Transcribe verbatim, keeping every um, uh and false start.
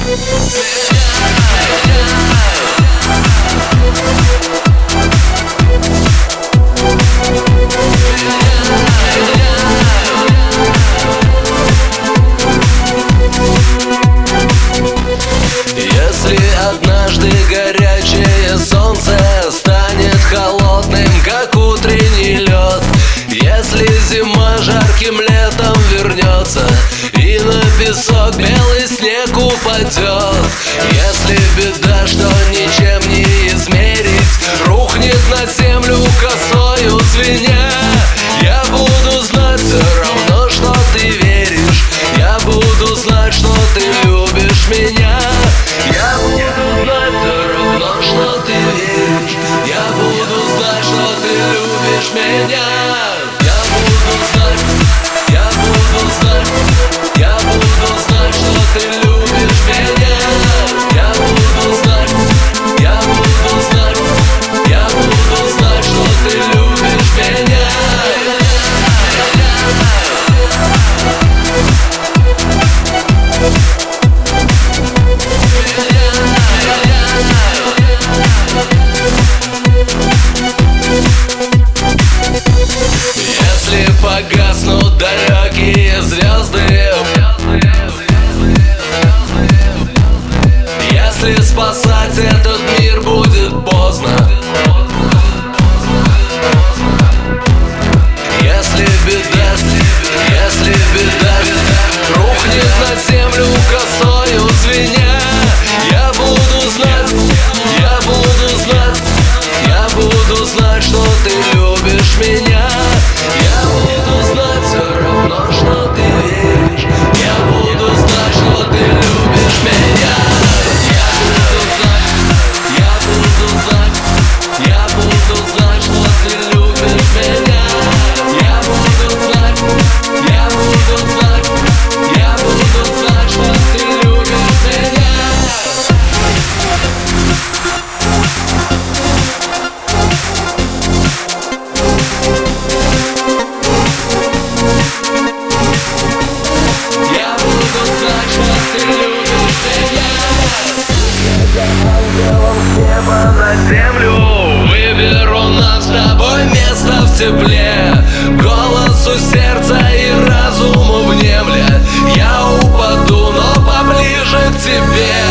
Если однажды горячее солнце станет холодным, как утренний лед, если зима жарким летом вернется и на песок белый снег упадет, если беда, что ничем не измерить, рухнет на землю косою звеня, я буду знать все равно, что ты веришь, я буду знать, что ты любишь меня. Я буду знать все равно, что ты веришь, я буду знать, что ты любишь меня. Я буду знать, я буду знать, я буду знать, что ты любишь меня. Я буду знать, я буду знать, я буду знать, что ты любишь меня. Если погаснут далекие звезды, если спасать этот мир будет поздно, если беда, если беда рухнет на землю косою звеня, я буду знать, я буду знать, я буду знать, что ты любишь меня. Я буду знать все равно, что ты веришь, я буду знать, что ты любишь меня. Я буду знать, я буду знать, я буду знать, что ты любишь меня. Я буду знать, я буду знать, я буду знать, что ты любишь меня. Я буду знать, что ты любишь меня. Ангелом неба на землю выберу нам с тобой место в тепле, голосу сердца и разуму внемля. Я упаду, но поближе к тебе.